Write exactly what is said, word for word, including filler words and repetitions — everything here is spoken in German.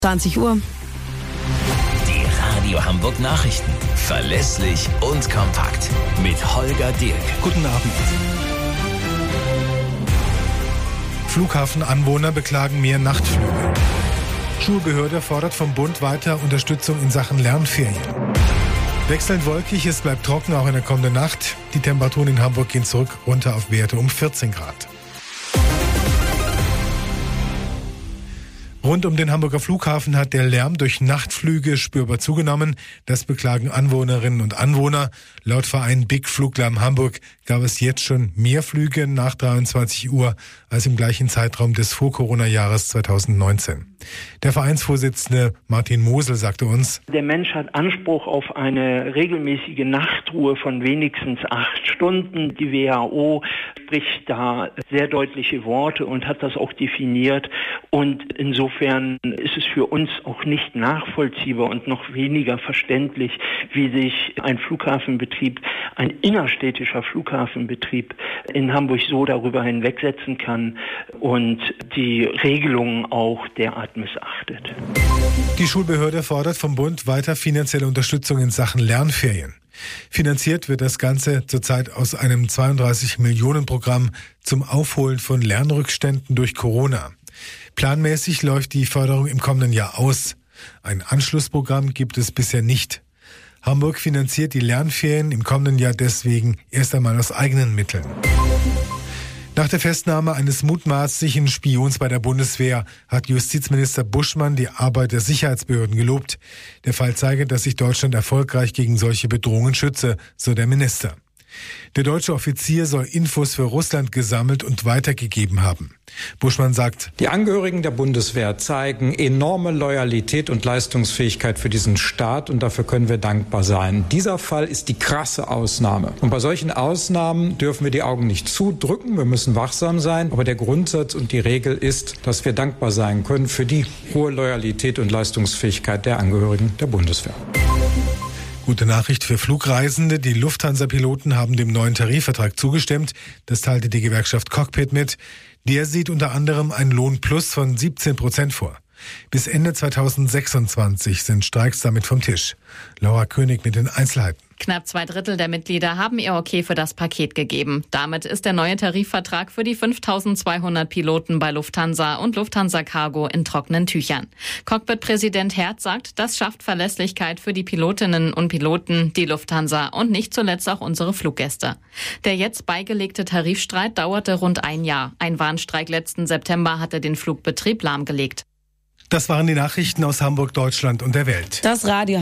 zwanzig Uhr. Die Radio Hamburg Nachrichten. Verlässlich und kompakt. Mit Holger Dirk. Guten Abend. Flughafenanwohner beklagen mehr Nachtflüge. Schulbehörde fordert vom Bund weiter Unterstützung in Sachen Lernferien. Wechselnd wolkig, es bleibt trocken auch in der kommenden Nacht. Die Temperaturen in Hamburg gehen zurück runter auf Werte um vierzehn Grad. Rund um den Hamburger Flughafen hat der Lärm durch Nachtflüge spürbar zugenommen. Das beklagen Anwohnerinnen und Anwohner. Laut Verein Big Fluglärm Hamburg gab es jetzt schon mehr Flüge nach dreiundzwanzig Uhr als im gleichen Zeitraum des Vor-Corona-Jahres zweitausendneunzehn. Der Vereinsvorsitzende Martin Mosel sagte uns: Der Mensch hat Anspruch auf eine regelmäßige Nachtruhe von wenigstens acht Stunden. Die W H O spricht da sehr deutliche Worte und hat das auch definiert. Und insofern ist es für uns auch nicht nachvollziehbar und noch weniger verständlich, wie sich ein Flughafenbetrieb, ein innerstädtischer Flughafenbetrieb in Hamburg so darüber hinwegsetzen kann und die Regelungen auch derart missachtet. Die Schulbehörde fordert vom Bund weiter finanzielle Unterstützung in Sachen Lernferien. Finanziert wird das Ganze zurzeit aus einem zweiunddreißig Millionen Programm zum Aufholen von Lernrückständen durch Corona. Planmäßig läuft die Förderung im kommenden Jahr aus. Ein Anschlussprogramm gibt es bisher nicht. Hamburg finanziert die Lernferien im kommenden Jahr deswegen erst einmal aus eigenen Mitteln. Nach der Festnahme eines mutmaßlichen Spions bei der Bundeswehr hat Justizminister Buschmann die Arbeit der Sicherheitsbehörden gelobt. Der Fall zeige, dass sich Deutschland erfolgreich gegen solche Bedrohungen schütze, so der Minister. Der deutsche Offizier soll Infos für Russland gesammelt und weitergegeben haben. Buschmann sagt: Die Angehörigen der Bundeswehr zeigen enorme Loyalität und Leistungsfähigkeit für diesen Staat und dafür können wir dankbar sein. Dieser Fall ist die krasse Ausnahme. Und bei solchen Ausnahmen dürfen wir die Augen nicht zudrücken, wir müssen wachsam sein. Aber der Grundsatz und die Regel ist, dass wir dankbar sein können für die hohe Loyalität und Leistungsfähigkeit der Angehörigen der Bundeswehr. Gute Nachricht für Flugreisende. Die Lufthansa-Piloten haben dem neuen Tarifvertrag zugestimmt. Das teilte die Gewerkschaft Cockpit mit. Der sieht unter anderem einen Lohnplus von siebzehn Prozent vor. Bis Ende zweitausendsechsundzwanzig sind Streiks damit vom Tisch. Laura König mit den Einzelheiten. Knapp zwei Drittel der Mitglieder haben ihr Okay für das Paket gegeben. Damit ist der neue Tarifvertrag für die fünftausendzweihundert Piloten bei Lufthansa und Lufthansa Cargo in trockenen Tüchern. Cockpit-Präsident Herz sagt, das schafft Verlässlichkeit für die Pilotinnen und Piloten, die Lufthansa und nicht zuletzt auch unsere Fluggäste. Der jetzt beigelegte Tarifstreit dauerte rund ein Jahr. Ein Warnstreik letzten September hatte den Flugbetrieb lahmgelegt. Das waren die Nachrichten aus Hamburg, Deutschland und der Welt. Das Radio